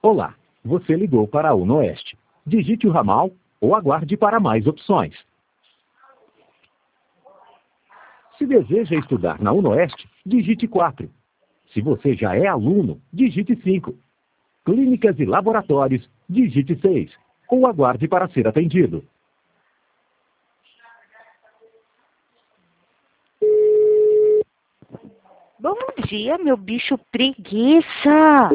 Olá, você ligou para a UNOeste. Digite o ramal ou aguarde para mais opções. Se deseja estudar na UNOeste, digite 4. Se você já é aluno, digite 5. Clínicas e laboratórios, digite 6. Ou aguarde para ser atendido. Bom dia, meu bicho preguiça.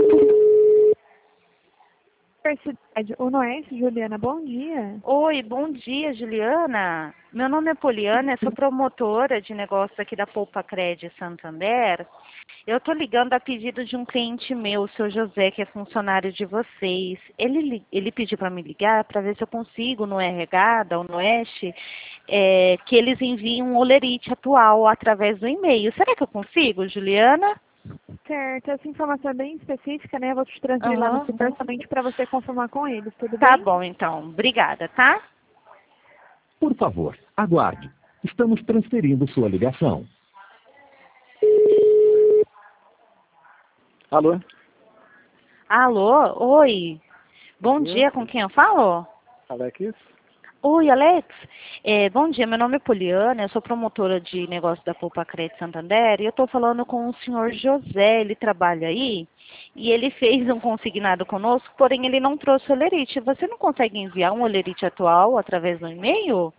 Universidade UNOeste, Juliana, bom dia. Oi, bom dia, Juliana. Meu nome é Poliana, eu sou promotora de negócio aqui da Poupa Cred Santander. Eu estou ligando a pedido de um cliente meu, o seu José, que é funcionário de vocês. Ele pediu para me ligar para ver se eu consigo no RH da UNOeste que eles enviem um holerite atual através do e-mail. Será que eu consigo, Juliana? Certo, essa informação é bem específica, né? Eu vou te transferir lá no setor somente para você confirmar com eles, tudo bem? Tá bom, então. Obrigada, tá? Por favor, aguarde. Estamos transferindo sua ligação. Alô? Alô? Oi. Bom dia, com quem eu falo? Alex? Oi, Alex. Bom dia, meu nome é Poliana, eu sou promotora de negócio da Poupa Cred Santander e eu estou falando com o senhor José, ele trabalha aí e ele fez um consignado conosco, porém ele não trouxe olerite. Você não consegue enviar um olerite atual através do e-mail?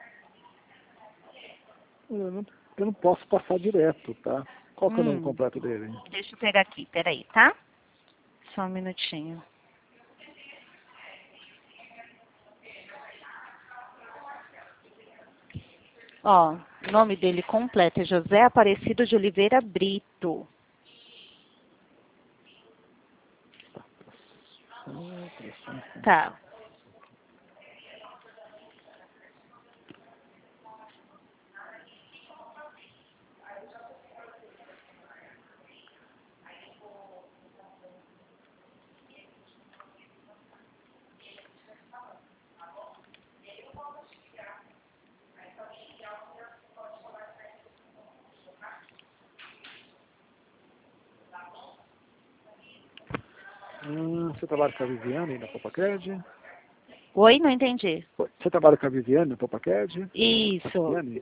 Eu não posso passar direto, tá? Qual que é o nome completo dele? Deixa eu pegar aqui, peraí, tá? Só um minutinho. Ó, o nome dele completo é José Aparecido de Oliveira Brito. Tá. Você trabalha com a Viviane na Popacred? Oi, não entendi. Você trabalha com a Viviane na Popacred? Isso. Viviane?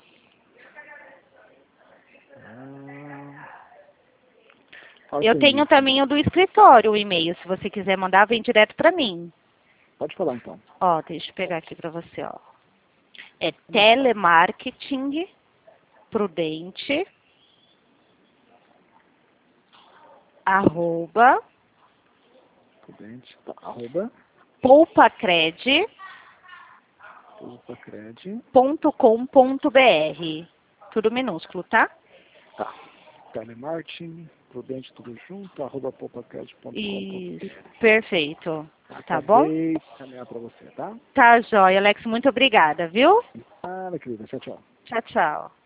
Eu tenho também o do escritório, o e-mail. Se você quiser mandar, vem direto para mim. Pode falar então. Ó, deixa eu pegar aqui para você, ó. É telemarketing prudente @ Prudente, tá, arroba poupacred.com.br. Popacred. Tudo minúsculo, tá? Tá. Telemarketing, prudente tudo junto, arroba popacred.com.br. Isso, perfeito. Tá bom? Caminhar para você, tá? Tá, joia, Alex. Muito obrigada, viu? Querida. Tchau, tchau. Tchau, tchau.